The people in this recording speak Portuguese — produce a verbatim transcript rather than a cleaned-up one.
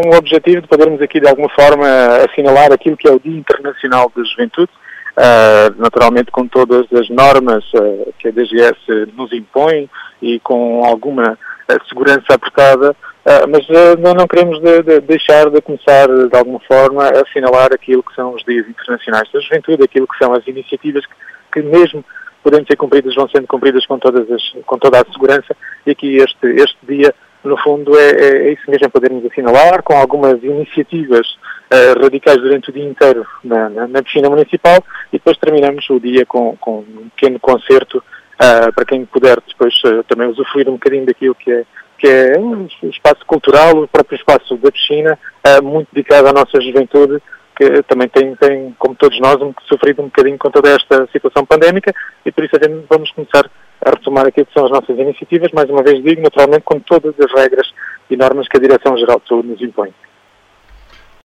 o objetivo de podermos aqui de alguma forma assinalar aquilo que é o Dia Internacional da Juventude, uh, naturalmente com todas as normas uh, que a D G S nos impõe e com alguma uh, segurança apertada, uh, mas uh, não, não queremos de, de deixar de começar de alguma forma a assinalar aquilo que são os Dias Internacionais da Juventude, aquilo que são as iniciativas que, que mesmo podendo ser cumpridas, vão sendo cumpridas com, todas as, com toda a segurança, e aqui este, este dia, no fundo, é, é isso mesmo, podermos assinalar, com algumas iniciativas uh, radicais durante o dia inteiro na, na, na piscina municipal, e depois terminamos o dia com, com um pequeno concerto, uh, para quem puder depois uh, também usufruir um bocadinho daquilo que é, que é um espaço cultural, o próprio espaço da piscina, uh, muito dedicado à nossa juventude, que também tem, tem, como todos nós, um, sofrido um bocadinho com toda esta situação pandémica, e por isso a gente vamos começar a retomar aquilo que são as nossas iniciativas, mais uma vez digo, naturalmente com todas as regras e normas que a Direção-Geral de Saúde nos impõe.